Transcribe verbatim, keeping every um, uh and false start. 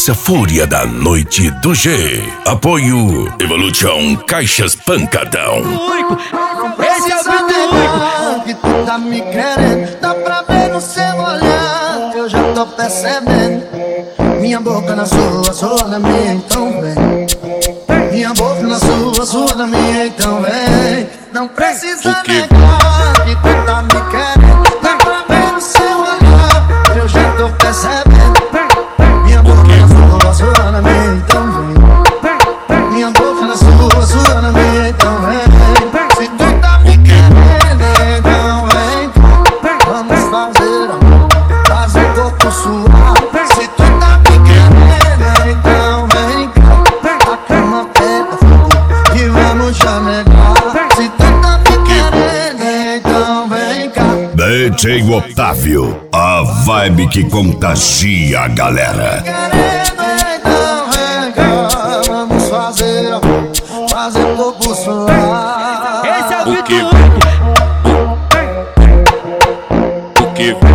Essa fúria da noite do G. Apoio Evolution Caixas Pancadão. Esse é o Vitor que tu tá me querendo. Dá pra ver no seu olhar, eu já tô percebendo. Minha boca na sua, sua na minha, então vem. Minha boca na sua, sua na minha, então vem. Não precisa negar que tu tá me querendo. Dá pra ver no seu olhar, eu já tô percebendo. Minha boca na sua, sua na minha, então vem. Minha boca na sua, sua na minha, então vem. Se tu tá me querendo, então vem. Vamos fazer amor, fazer corpo suave. Se tu tá me querendo, então vem cá. A cama pega fogo e vamos já negar. Se tu tá me querendo, então vem cá. D J Otávio, a vibe que contagia a galera. Então vem cá, vamos fazer amor, fazer corpo suave. Esse é o O que? Vitor. O que?